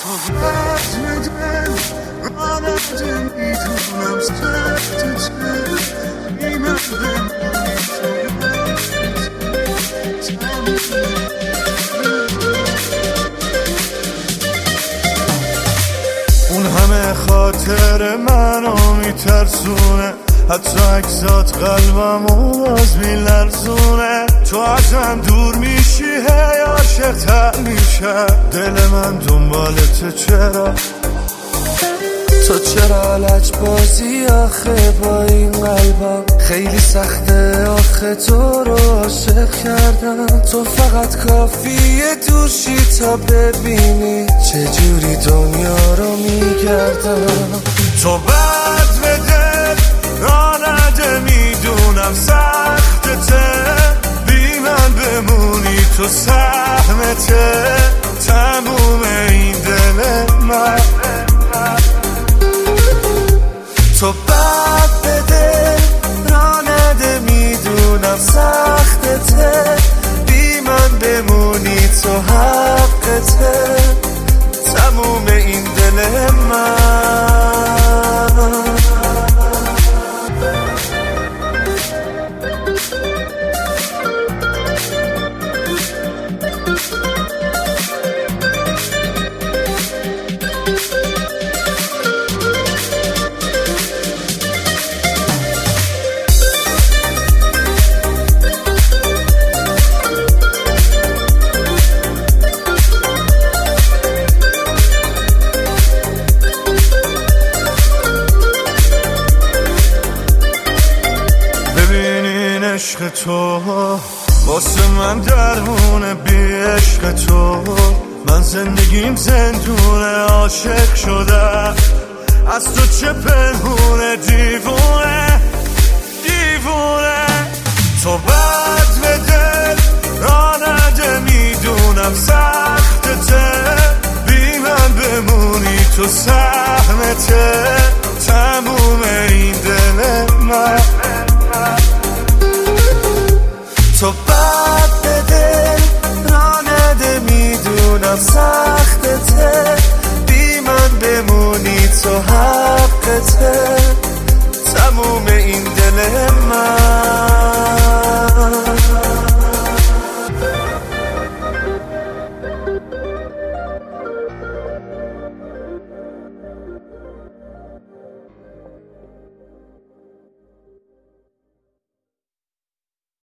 تو بزم دل رانده میدونم سخت چه بیمه اون همه خاطر منو میترسونه، حتی اگزات قلبمو باز میلرزونه. تو ازم دور میشی هی عاشق تر میشه، دل من دنبالته چرا؟ تو چرا لج بازی آخه با این قلبم؟ خیلی سخته آخه تو رو عاشق کردم. تو فقط کافیه دوشی تا ببینی چجوری دنیا رو میگردم. تو بد به دل رانده میدونم سختته، بی من بمونی تو سهمته تموم این دل من. تو بد به دل رانده میدونم سختته، بی من بمونی تو حقته تموم این دل من. عشق تو واسه من درمونه، بی عشق تو من زندگیم زندونه. عاشق شده از تو چه پنهونه، دیوونه دیوونه. تو